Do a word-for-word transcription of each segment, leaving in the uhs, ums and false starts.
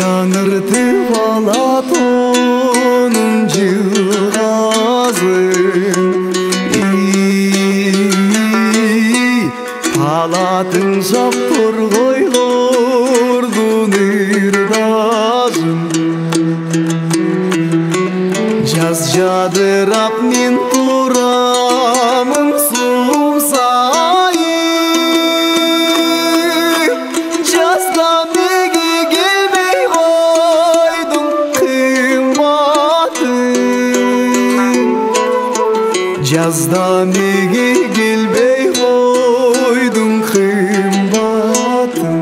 жаңыртып алат onun жыгазын. Талатын жап торгойлордун ырдазын. Жаз жадырап мен турамын сум сайып. Жазда неге келбей койдуң кымбатым. Жазда неге келбей койдуң кымбатым.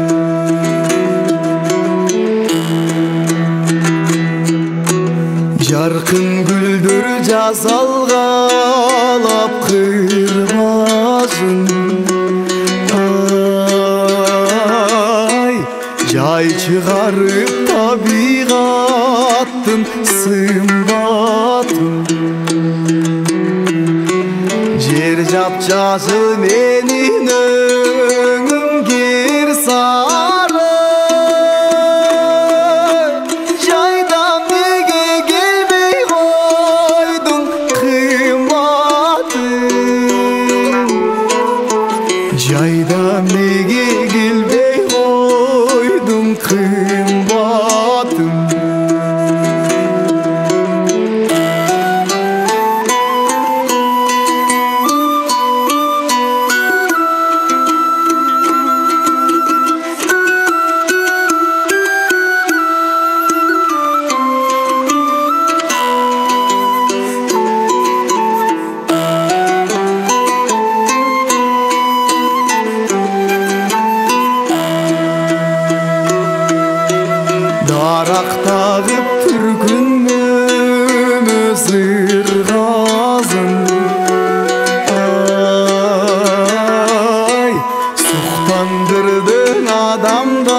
Жаркын гүлдөр жаз алгалап кырбазын. Ай, жай чыгарып табигаттын сымбатын. Жер жапжашыл менин өңүм кер сары. Жайда неге келбей койдуң кымбатым. Жайда неге келбей койдуң кымбатым. Дарак тагып түркүнөмөз ыргазын. Ай, суктандырдың адамды